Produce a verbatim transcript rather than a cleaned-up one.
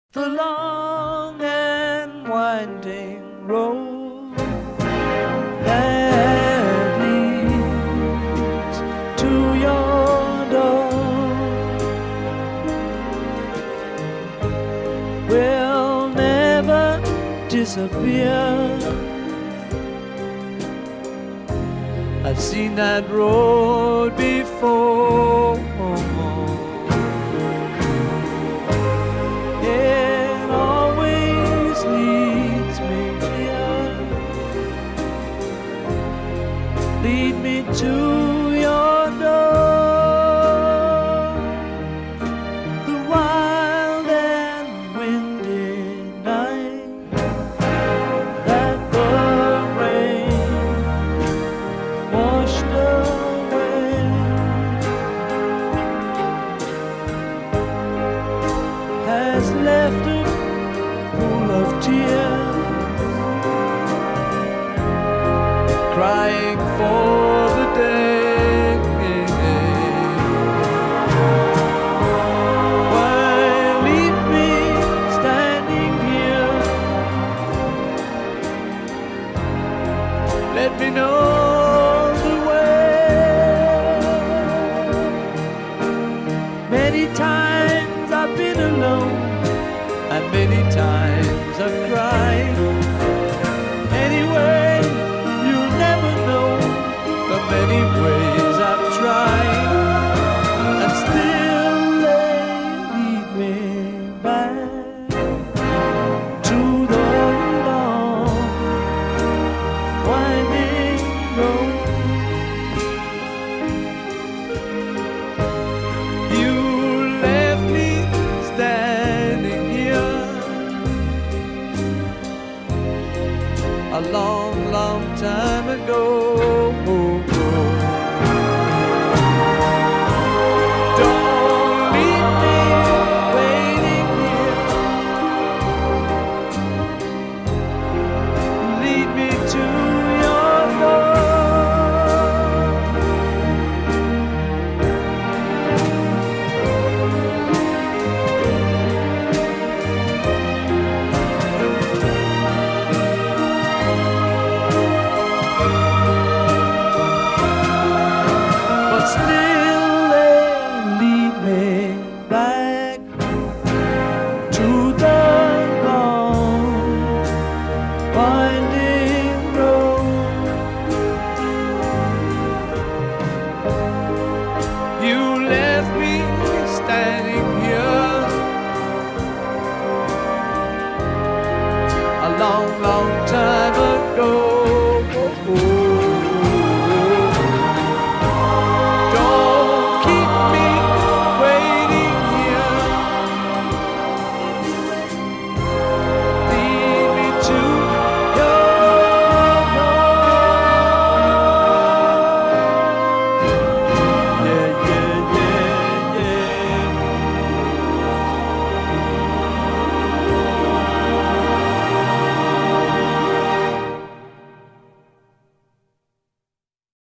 the long and winding road that leads to your door will never disappear. I've seen that road before. It always leads me here. Lead me to your door. The wild and windy night that the rain washed away has left a pool of tears, crying for the day why leave me standing here? Let me know the way. Many times I've been alone, and many times I've cried. Anyway, you'll never know the many ways I've tried, and still they lead me back to the long winding road. You left me standing here a long, long time ago.